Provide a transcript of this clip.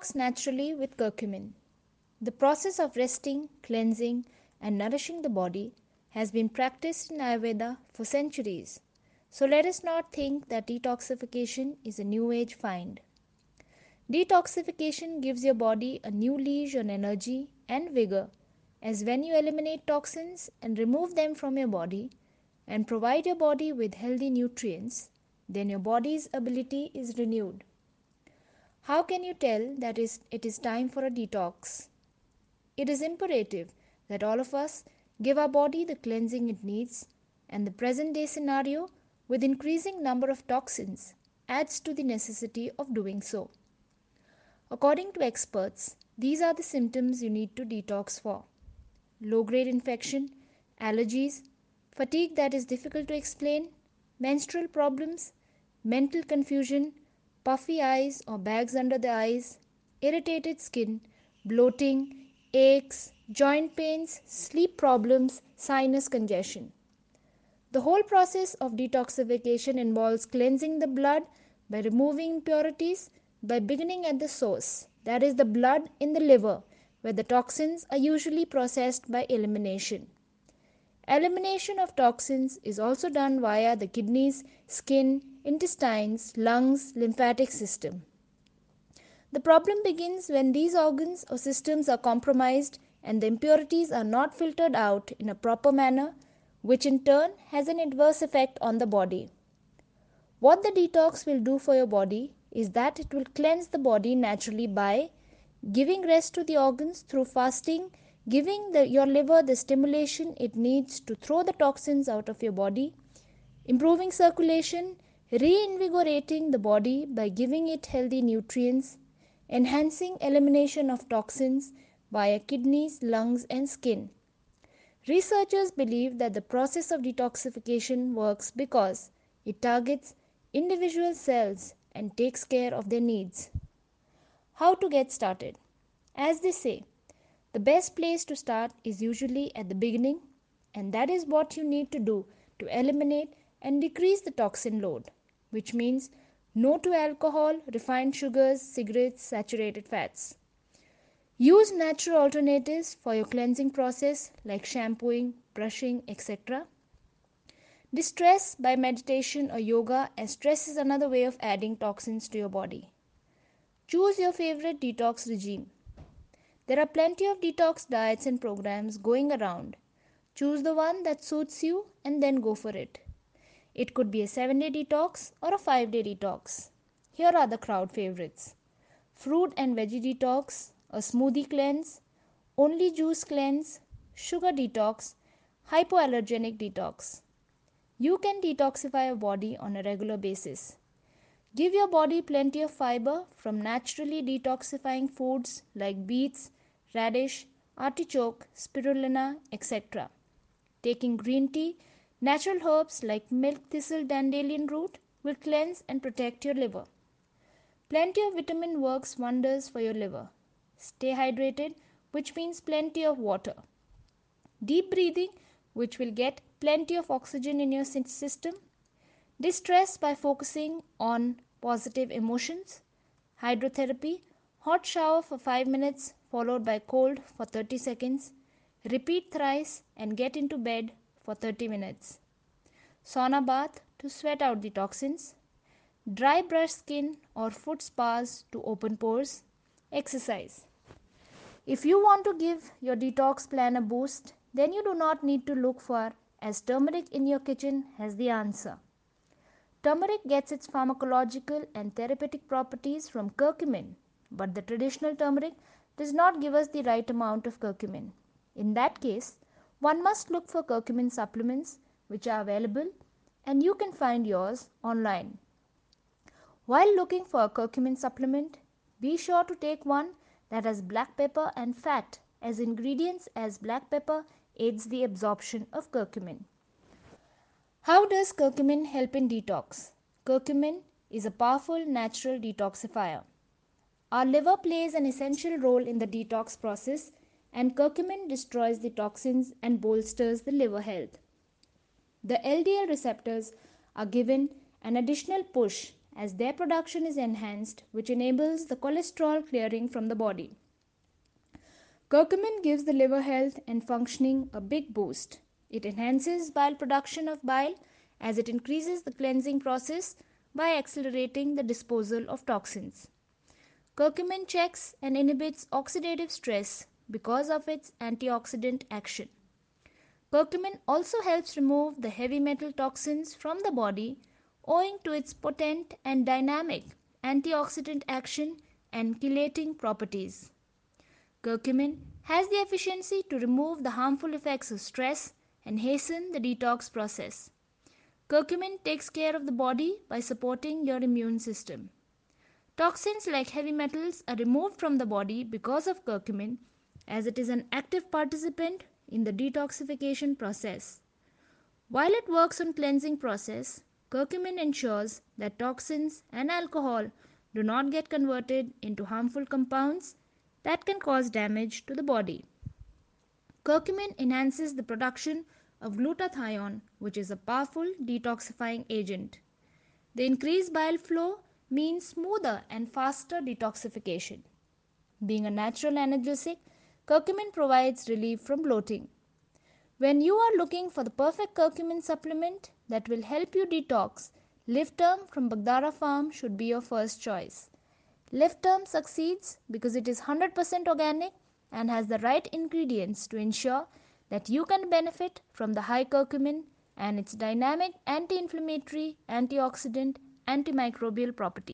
detox naturally with curcumin. The process of resting, cleansing, and nourishing the body has been practiced in Ayurveda for centuries. So let us not think that detoxification is a new age find. Detoxification gives your body a new leash on energy and vigor, as when you eliminate toxins and remove them from your body and provide your body with healthy nutrients, then your body's ability is renewed. How can you tell that it is time for a detox? It is imperative that all of us give our body the cleansing it needs, and the present day scenario with increasing number of toxins adds to the necessity of doing so. According to experts, these are the symptoms you need to detox for: low grade infection, allergies, fatigue that is difficult to explain, menstrual problems, mental confusion, puffy eyes or bags under the eyes, irritated skin, bloating, aches, joint pains, sleep problems, sinus congestion. The whole process of detoxification involves cleansing the blood by removing impurities by beginning at the source, that is, the blood in the liver, where the toxins are usually processed by elimination. Elimination of toxins is also done via the kidneys, skin, intestines, lungs, lymphatic system. The problem begins when these organs or systems are compromised and the impurities are not filtered out in a proper manner, which in turn has an adverse effect on the body. What the detox will do for your body is that it will cleanse the body naturally by giving rest to the organs through fasting, giving your liver the stimulation it needs to throw the toxins out of your body, improving circulation, reinvigorating the body by giving it healthy nutrients, enhancing elimination of toxins via kidneys, lungs, and skin. Researchers believe that the process of detoxification works because it targets individual cells and takes care of their needs. How to get started? As they say, the best place to start is usually at the beginning, and that is what you need to do to eliminate and decrease the toxin load, which means no to alcohol, refined sugars, cigarettes, saturated fats. Use natural alternatives for your cleansing process like shampooing, brushing, etc. Distress by meditation or yoga, as stress is another way of adding toxins to your body. Choose your favorite detox regime. There are plenty of detox diets and programs going around. Choose the one that suits you and then go for it. It could be a 7-day detox or a 5-day detox. Here are the crowd favorites: fruit and veggie detox, a smoothie cleanse, only juice cleanse, sugar detox, hypoallergenic detox. You can detoxify your body on a regular basis. Give your body plenty of fiber from naturally detoxifying foods like beets, radish, artichoke, spirulina, etc. Taking green tea, natural herbs like milk thistle dandelion root will cleanse and protect your liver. Plenty of vitamin works wonders for your liver. Stay hydrated, which means plenty of water. Deep breathing, which will get plenty of oxygen in your system. Distress by focusing on positive emotions. Hydrotherapy, hot shower for 5 minutes followed by cold for 30 seconds. Repeat thrice and get into bed for 30 minutes. Sauna bath to sweat out the toxins. Dry brush skin or foot spas to open pores. Exercise. If you want to give your detox plan a boost, then you do not need to look far, as turmeric in your kitchen has the answer. Turmeric gets its pharmacological and therapeutic properties from curcumin, but the traditional turmeric does not give us the right amount of curcumin. In that case, one must look for curcumin supplements which are available, and you can find yours online. While looking for a curcumin supplement, be sure to take one that has black pepper and fat as ingredients, as black pepper aids the absorption of curcumin. How does curcumin help in detox? Curcumin is a powerful natural detoxifier. Our liver plays an essential role in the detox process, and curcumin destroys the toxins and bolsters the liver health. The LDL receptors are given an additional push as their production is enhanced, which enables the cholesterol clearing from the body. Curcumin gives the liver health and functioning a big boost. It enhances bile production of bile as it increases the cleansing process by accelerating the disposal of toxins. Curcumin checks and inhibits oxidative stress because of its antioxidant action. Curcumin also helps remove the heavy metal toxins from the body owing to its potent and dynamic antioxidant action and chelating properties. Curcumin has the efficiency to remove the harmful effects of stress and hasten the detox process. Curcumin takes care of the body by supporting your immune system. Toxins like heavy metals are removed from the body because of curcumin, as it is an active participant in the detoxification process. While it works on cleansing process, curcumin ensures that toxins and alcohol do not get converted into harmful compounds that can cause damage to the body. Curcumin enhances the production of glutathione, which is a powerful detoxifying agent. The increased bile flow means smoother and faster detoxification. Being a natural analgesic, curcumin provides relief from bloating. When you are looking for the perfect curcumin supplement that will help you detox, Livterm from Bagdara Farm should be your first choice. Livterm succeeds because it is 100% organic and has the right ingredients to ensure that you can benefit from the high curcumin and its dynamic anti-inflammatory, antioxidant, antimicrobial properties.